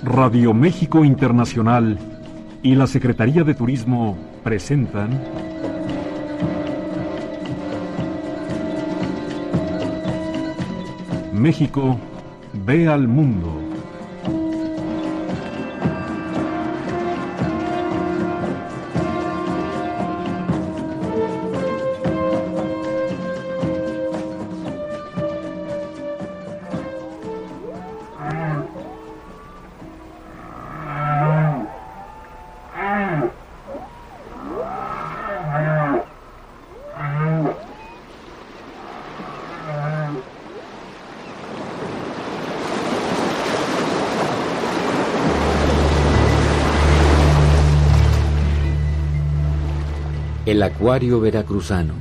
Radio México Internacional y la Secretaría de Turismo presentan México ve al mundo. El acuario veracruzano.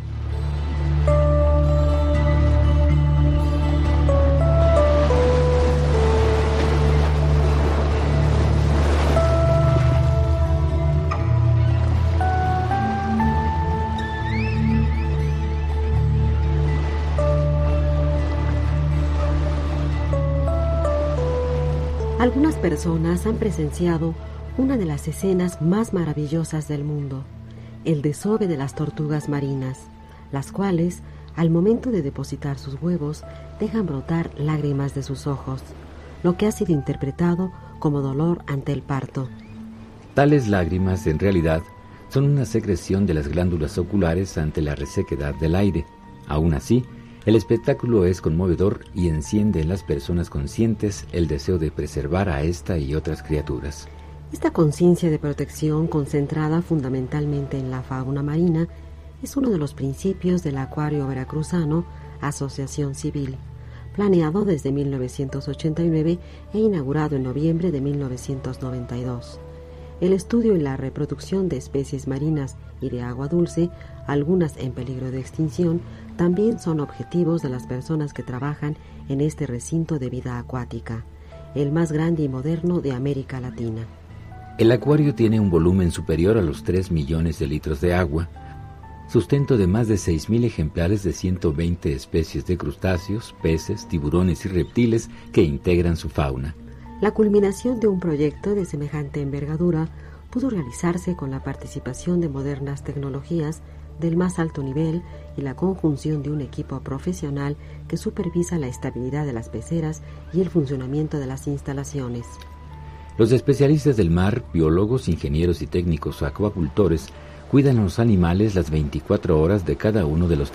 Algunas personas han presenciado una de las escenas más maravillosas del mundo: el desove de las tortugas marinas, las cuales, al momento de depositar sus huevos, dejan brotar lágrimas de sus ojos, lo que ha sido interpretado como dolor ante el parto. Tales lágrimas, en realidad, son una secreción de las glándulas oculares ante la resequedad del aire. Aún así, el espectáculo es conmovedor y enciende en las personas conscientes el deseo de preservar a esta y otras criaturas. Esta conciencia de protección, concentrada fundamentalmente en la fauna marina, es uno de los principios del Acuario Veracruzano, asociación civil, planeado desde 1989 e inaugurado en noviembre de 1992. El estudio y la reproducción de especies marinas y de agua dulce, algunas en peligro de extinción, también son objetivos de las personas que trabajan en este recinto de vida acuática, el más grande y moderno de América Latina. El acuario tiene un volumen superior a los 3 millones de litros de agua, sustento de más de 6,000 ejemplares de 120 especies de crustáceos, peces, tiburones y reptiles que integran su fauna. La culminación de un proyecto de semejante envergadura pudo realizarse con la participación de modernas tecnologías del más alto nivel y la conjunción de un equipo profesional que supervisa la estabilidad de las peceras y el funcionamiento de las instalaciones. Los especialistas del mar, biólogos, ingenieros y técnicos acuacultores, cuidan a los animales las 24 horas de cada uno de los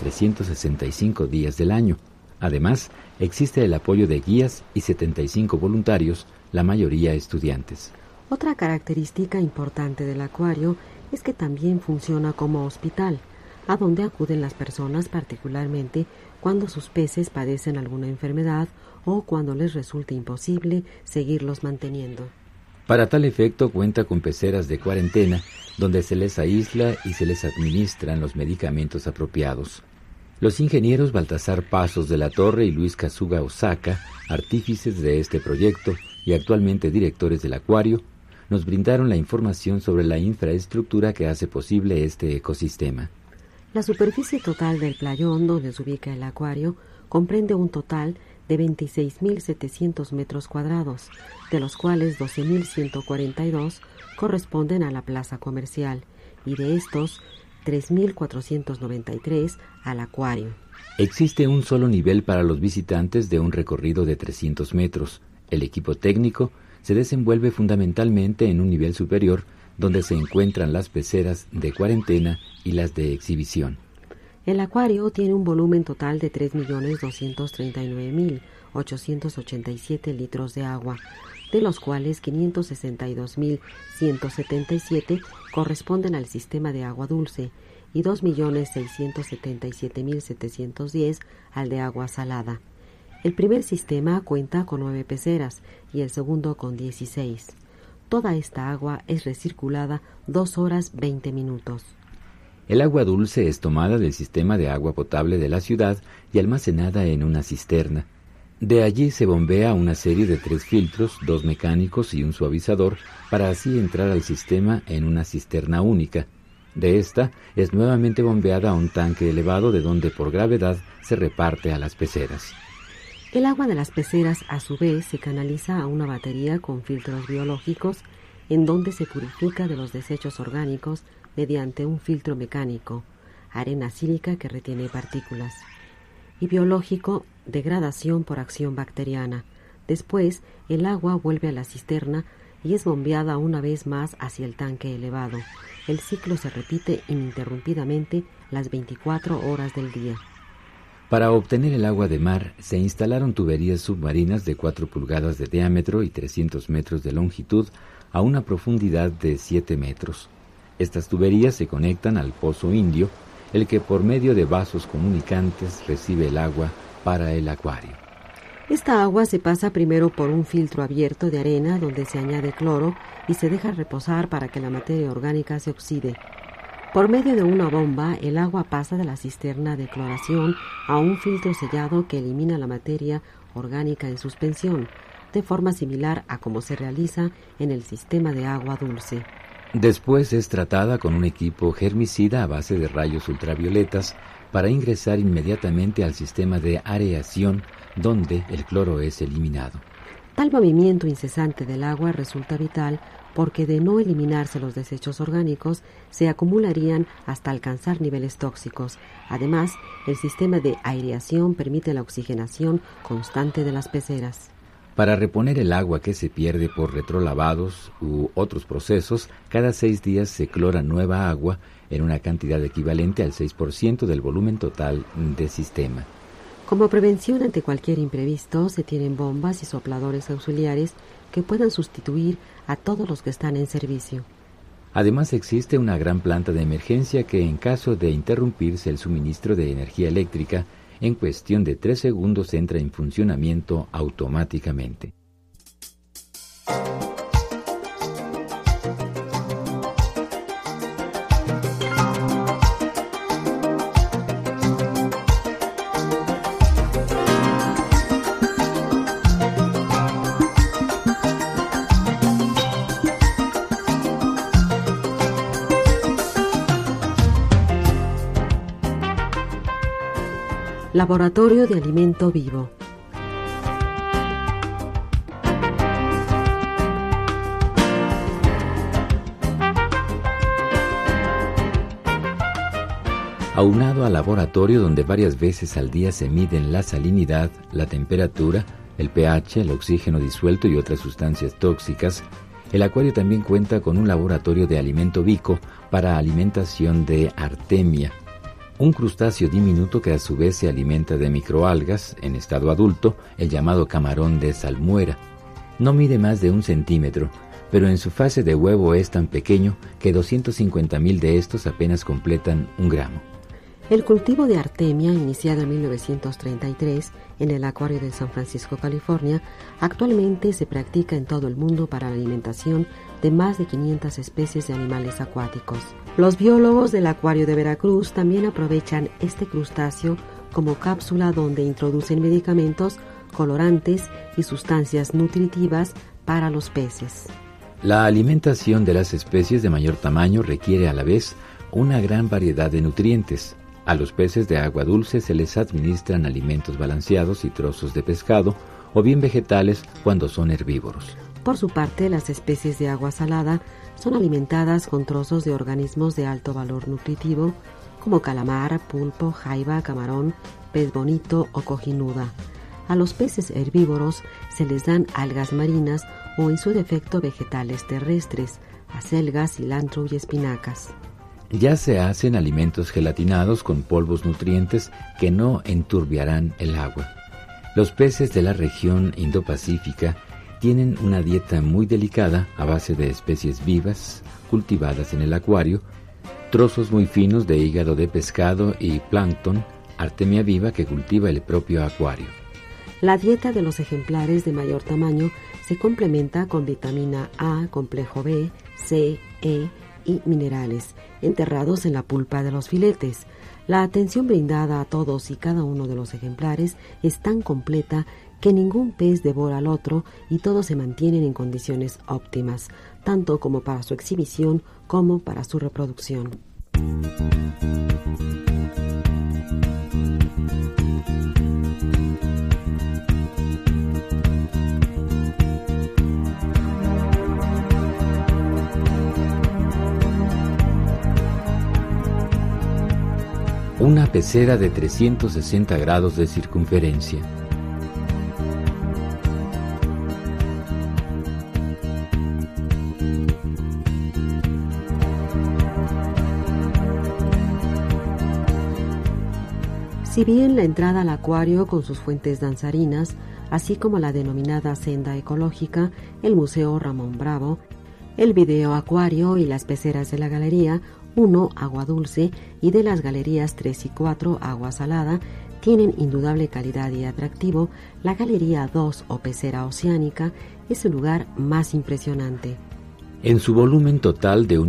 365 días del año. Además, existe el apoyo de guías y 75 voluntarios, la mayoría estudiantes. Otra característica importante del acuario es que también funciona como hospital, a donde acuden las personas particularmente cuando sus peces padecen alguna enfermedad o cuando les resulta imposible seguirlos manteniendo. Para tal efecto cuenta con peceras de cuarentena, donde se les aísla y se les administran los medicamentos apropiados. Los ingenieros Baltasar Pasos de la Torre y Luis Kazuga Osaka, artífices de este proyecto y actualmente directores del acuario, nos brindaron la información sobre la infraestructura que hace posible este ecosistema. La superficie total del playón donde se ubica el acuario comprende un total de 26.700 metros cuadrados, de los cuales 12.142 corresponden a la plaza comercial y de estos 3.493 al acuario. Existe un solo nivel para los visitantes de un recorrido de 300 metros. El equipo técnico se desenvuelve fundamentalmente en un nivel superior donde se encuentran las peceras de cuarentena y las de exhibición. El acuario tiene un volumen total de 3.239.887 litros de agua, de los cuales 562.177 corresponden al sistema de agua dulce y 2.677.710 al de agua salada. El primer sistema cuenta con 9 peceras y el segundo con 16. Toda esta agua es recirculada 2 horas 20 minutos. El agua dulce es tomada del sistema de agua potable de la ciudad y almacenada en una cisterna. De allí se bombea una serie de 3 filtros, 2 mecánicos y un suavizador, para así entrar al sistema en una cisterna única. De esta es nuevamente bombeada a un tanque elevado de donde por gravedad se reparte a las peceras. El agua de las peceras, a su vez, se canaliza a una batería con filtros biológicos, en donde se purifica de los desechos orgánicos mediante un filtro mecánico, arena sílica que retiene partículas, y biológico, degradación por acción bacteriana. Después, el agua vuelve a la cisterna y es bombeada una vez más hacia el tanque elevado. El ciclo se repite ininterrumpidamente las 24 horas del día. Para obtener el agua de mar, se instalaron tuberías submarinas de 4 pulgadas de diámetro y 300 metros de longitud a una profundidad de 7 metros. Estas tuberías se conectan al Pozo Indio, el que por medio de vasos comunicantes recibe el agua para el acuario. Esta agua se pasa primero por un filtro abierto de arena donde se añade cloro y se deja reposar para que la materia orgánica se oxide. Por medio de una bomba, el agua pasa de la cisterna de cloración a un filtro sellado que elimina la materia orgánica en suspensión, de forma similar a como se realiza en el sistema de agua dulce. Después es tratada con un equipo germicida a base de rayos ultravioletas para ingresar inmediatamente al sistema de areación, donde el cloro es eliminado. Tal movimiento incesante del agua resulta vital porque de no eliminarse los desechos orgánicos, se acumularían hasta alcanzar niveles tóxicos. Además, el sistema de aireación permite la oxigenación constante de las peceras. Para reponer el agua que se pierde por retrolavados u otros procesos, cada 6 días se clora nueva agua en una cantidad equivalente al 6% del volumen total del sistema. Como prevención ante cualquier imprevisto, se tienen bombas y sopladores auxiliares que puedan sustituir a todos los que están en servicio. Además, existe una gran planta de emergencia que, en caso de interrumpirse el suministro de energía eléctrica, en cuestión de 3 segundos entra en funcionamiento automáticamente. Laboratorio de alimento vivo. Aunado al laboratorio donde varias veces al día se miden la salinidad, la temperatura, el pH, el oxígeno disuelto y otras sustancias tóxicas, el acuario también cuenta con un laboratorio de alimento vico para alimentación de artemia, un crustáceo diminuto que a su vez se alimenta de microalgas en estado adulto, el llamado camarón de salmuera. No mide más de 1 centímetro, pero en su fase de huevo es tan pequeño que 250,000 de estos apenas completan 1 gramo. El cultivo de artemia, iniciado en 1933 en el acuario de San Francisco, California, actualmente se practica en todo el mundo para la alimentación de más de 500 especies de animales acuáticos. Los biólogos del acuario de Veracruz también aprovechan este crustáceo como cápsula donde introducen medicamentos, colorantes y sustancias nutritivas para los peces. La alimentación de las especies de mayor tamaño requiere a la vez una gran variedad de nutrientes. A los peces de agua dulce se les administran alimentos balanceados y trozos de pescado, o bien vegetales cuando son herbívoros. Por su parte, las especies de agua salada son alimentadas con trozos de organismos de alto valor nutritivo, como calamar, pulpo, jaiba, camarón, pez bonito o cojinuda. A los peces herbívoros se les dan algas marinas o, en su defecto, vegetales terrestres, acelgas, cilantro y espinacas. Ya se hacen alimentos gelatinados con polvos nutrientes que no enturbiarán el agua. Los peces de la región Indo-Pacífica tienen una dieta muy delicada a base de especies vivas, cultivadas en el acuario, trozos muy finos de hígado de pescado y plancton, artemia viva que cultiva el propio acuario. La dieta de los ejemplares de mayor tamaño se complementa con vitamina A, complejo B, C, E y minerales, enterrados en la pulpa de los filetes. La atención brindada a todos y cada uno de los ejemplares es tan completa que ningún pez devora al otro y todos se mantienen en condiciones óptimas, tanto como para su exhibición como para su reproducción. una pecera de 360 grados de circunferencia. Si bien la entrada al acuario con sus fuentes danzarinas, así como la denominada senda ecológica, el Museo Ramón Bravo, el video acuario y las peceras de la Galería 1, Agua Dulce, y de las Galerías 3 y 4, Agua Salada, tienen indudable calidad y atractivo, la Galería 2 o Pecera Oceánica es el lugar más impresionante. En su volumen total de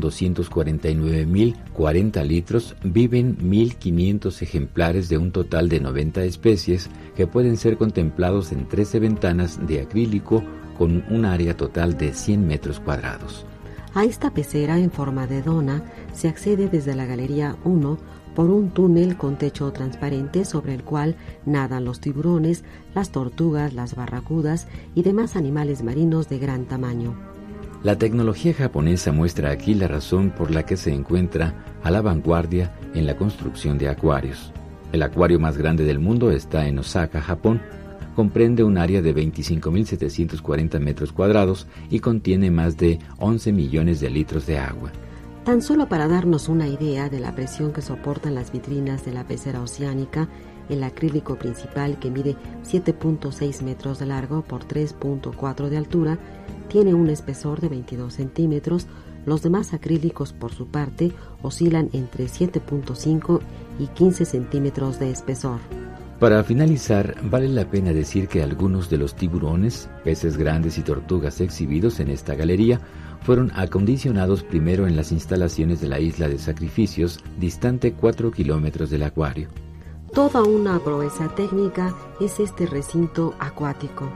1.249.040 litros viven 1.500 ejemplares de un total de 90 especies que pueden ser contemplados en 13 ventanas de acrílico con un área total de 100 metros cuadrados. A esta pecera en forma de dona se accede desde la Galería 1 por un túnel con techo transparente sobre el cual nadan los tiburones, las tortugas, las barracudas y demás animales marinos de gran tamaño. La tecnología japonesa muestra aquí la razón por la que se encuentra a la vanguardia en la construcción de acuarios. El acuario más grande del mundo está en Osaka, Japón. Comprende un área de 25.740 metros cuadrados y contiene más de 11 millones de litros de agua. Tan solo para darnos una idea de la presión que soportan las vitrinas de la pecera oceánica, el acrílico principal, que mide 7.6 metros de largo por 3.4 de altura, tiene un espesor de 22 centímetros. Los demás acrílicos, por su parte, oscilan entre 7.5 y 15 centímetros de espesor. Para finalizar, vale la pena decir que algunos de los tiburones, peces grandes y tortugas exhibidos en esta galería fueron acondicionados primero en las instalaciones de la isla de sacrificios, distante 4 kilómetros del acuario. Toda una proeza técnica es este recinto acuático.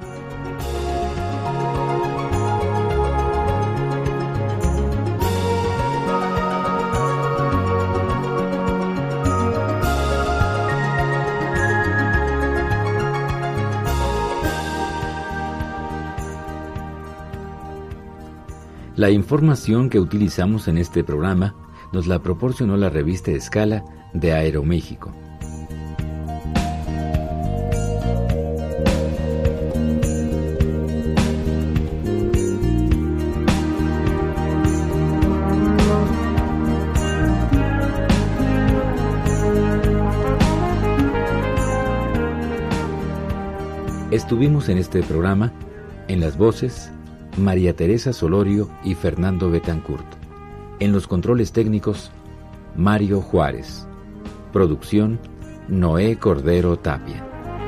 La información que utilizamos en este programa nos la proporcionó la revista Escala de Aeroméxico. Estuvimos en este programa en las voces María Teresa Solorio y Fernando Betancourt. En los controles técnicos, Mario Juárez. Producción, Noé Cordero Tapia.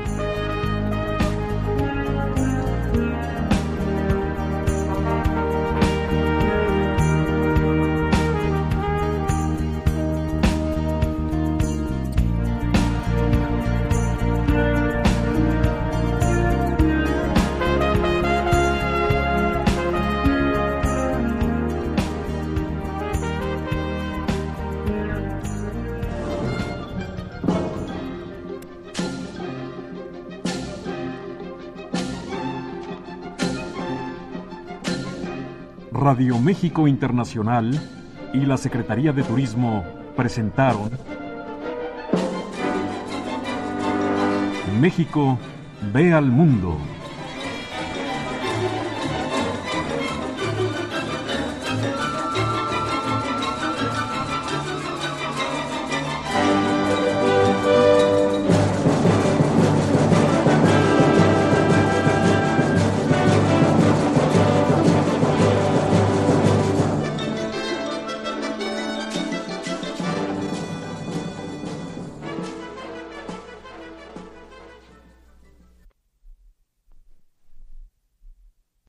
Radio México Internacional y la Secretaría de Turismo presentaron México ve al mundo.